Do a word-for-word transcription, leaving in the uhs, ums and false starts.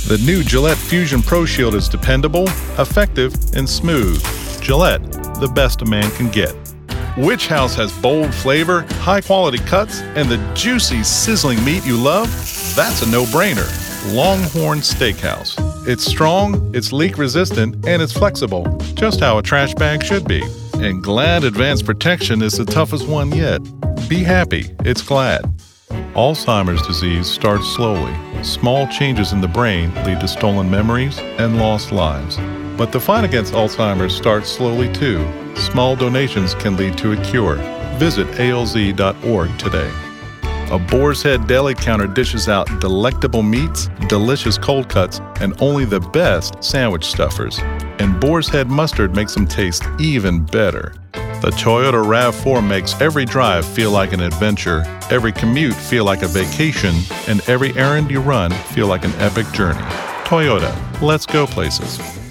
The new Gillette Fusion Pro Shield is dependable, effective, and smooth. Gillette, the best a man can get. Which house has bold flavor, high-quality cuts, and the juicy, sizzling meat you love? That's a no-brainer. Longhorn Steakhouse. It's strong, it's leak-resistant, and it's flexible, just how a trash bag should be. And Glad Advanced Protection is the toughest one yet. Be happy, it's Glad. Alzheimer's disease starts slowly. Small changes in the brain lead to stolen memories and lost lives. But the fight against Alzheimer's starts slowly too. Small donations can lead to a cure. Visit A L Z dot org today. A Boar's Head deli counter dishes out delectable meats, delicious cold cuts, and only the best sandwich stuffers. And Boar's Head mustard makes them taste even better. The Toyota RAV four makes every drive feel like an adventure, every commute feel like a vacation, and every errand you run feel like an epic journey. Toyota, let's go places.